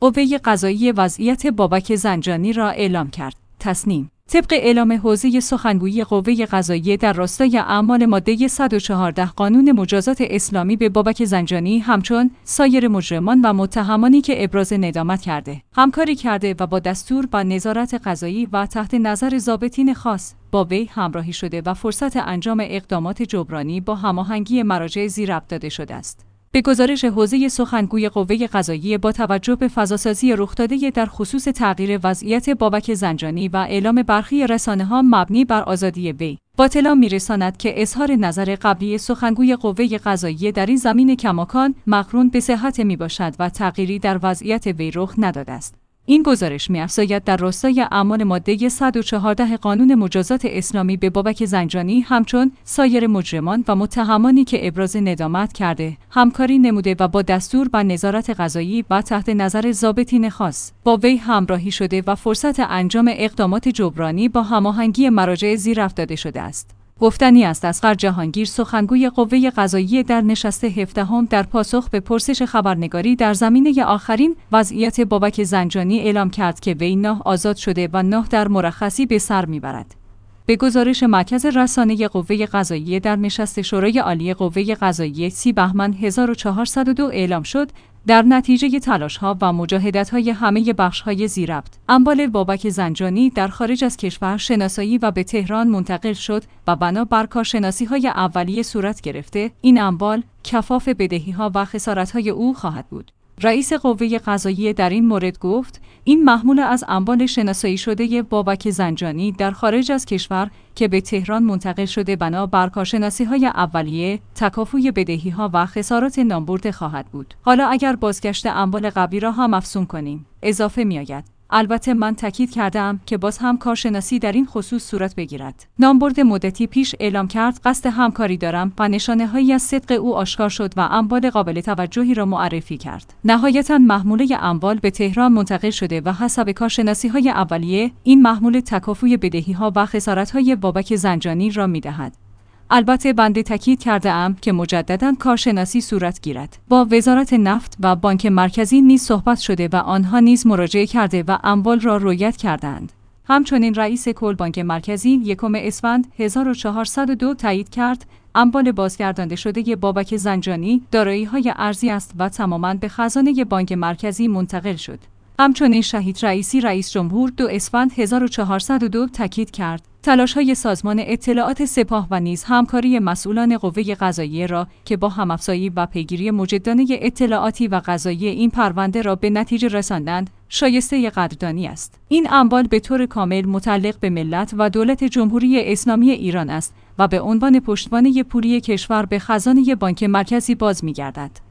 قوه قضاییه وضعیت بابک زنجانی را اعلام کرد. تصنیم طبق اعلام حوزه سخنگوی قوه قضاییه در راستای اعمال ماده 114 قانون مجازات اسلامی به بابک زنجانی همچون سایر مجرمان و متهمانی که ابراز ندامت کرده، همکاری کرده و با دستور با نظارت قضایی و تحت نظر ضابطین خاص با وی همراهی شده و فرصت انجام اقدامات جبرانی با هماهنگی مراجع زیر داده شده است. به گزارش حوزه سخنگوی قوه قضاییه با توجه به فضاسازی رخداده در خصوص تغییر وضعیت بابک زنجانی و اعلام برخی رسانه‌ها مبنی بر آزادی وی، با اطلاع می‌رساند که اظهار نظر قبلی سخنگوی قوه قضاییه در این زمینه کماکان مقرون به صحت میباشد و تغییری در وضعیت وی رخ نداده است. این گزارش می‌افزاید در راستای اعمال ماده 114 قانون مجازات اسلامی به بابک زنجانی همچون سایر مجرمان و متهمانی که ابراز ندامت کرده، همکاری نموده و با دستور و نظارت قضایی و تحت نظر ضابطین خاص با وی همراهی شده و فرصت انجام اقدامات جبرانی با هماهنگی مراجع زیر داده شده است. گفتنی است اصغر جهانگیر سخنگوی قوه قضاییه در نشست 17 در پاسخ به پرسش خبرنگاری در زمینه آخرین وضعیت بابک زنجانی اعلام کرد که وی 9 آزاد شده و 9 در مرخصی به سر میبرد. به گزارش مرکز رسانه قوه قضاییه در نشست شورای عالی قوه قضاییه 30 بهمن 1402 اعلام شد در نتیجه تلاش‌ها و مجاهدت‌های همه بخش‌های زیربط، اموال بابک زنجانی در خارج از کشور شناسایی و به تهران منتقل شد و بنا بر کارشناسی‌های اولیه صورت گرفته، این اموال کفاف بدهی‌ها و خسارت‌های او خواهد بود. رئیس قوه قضاییه در این مورد گفت: این محمول از اموال شناسایی شده بابک زنجانی در خارج از کشور که به تهران منتقل شده بنا بر کارشناسی‌های اولیه تکافوی بدهی‌ها و خسارات نامبرده خواهد بود. حالا اگر بازگشت اموال قبلی را هم افزون کنیم، اضافه می‌آید. البته من تاکید کردم که باز هم کارشناسی در این خصوص صورت بگیرد. نامبرد مدتی پیش اعلام کرد قصد همکاری دارم و نشانه‌هایی از صدق او آشکار شد و اموال قابل توجهی را معرفی کرد. نهایتاً محموله اموال به تهران منتقل شده و حسب کارشناسی‌های اولیه این محمول تکافوی بدهی‌ها و خسارت‌های بابک زنجانی را می‌دهد. البته بنده تاکید کرده ام که مجدداً کارشناسی صورت گیرد. با وزارت نفت و بانک مرکزی نیز صحبت شده و آنها نیز مراجعه کرده و اموال را رویت کردند. همچنین رئیس کل بانک مرکزی 1 اسفند 1402 تایید کرد اموال بازگردانده شده بابک زنجانی دارایی‌های ارزی است و تماماً به خزانه بانک مرکزی منتقل شد. همچنین شهید رئیسی رئیس جمهور 2 اسفند 1402 تاکید کرد تلاش‌های سازمان اطلاعات سپاه و نیز همکاری مسئولان قوه قضاییه را که با هم‌افزایی و پیگیری مجدانه اطلاعاتی و قضایی این پرونده را به نتیجه رساندند شایسته قدردانی است. این اموال به طور کامل متعلق به ملت و دولت جمهوری اسلامی ایران است و به عنوان پشتوانه پولی کشور به خزانه بانک مرکزی باز می‌گردد.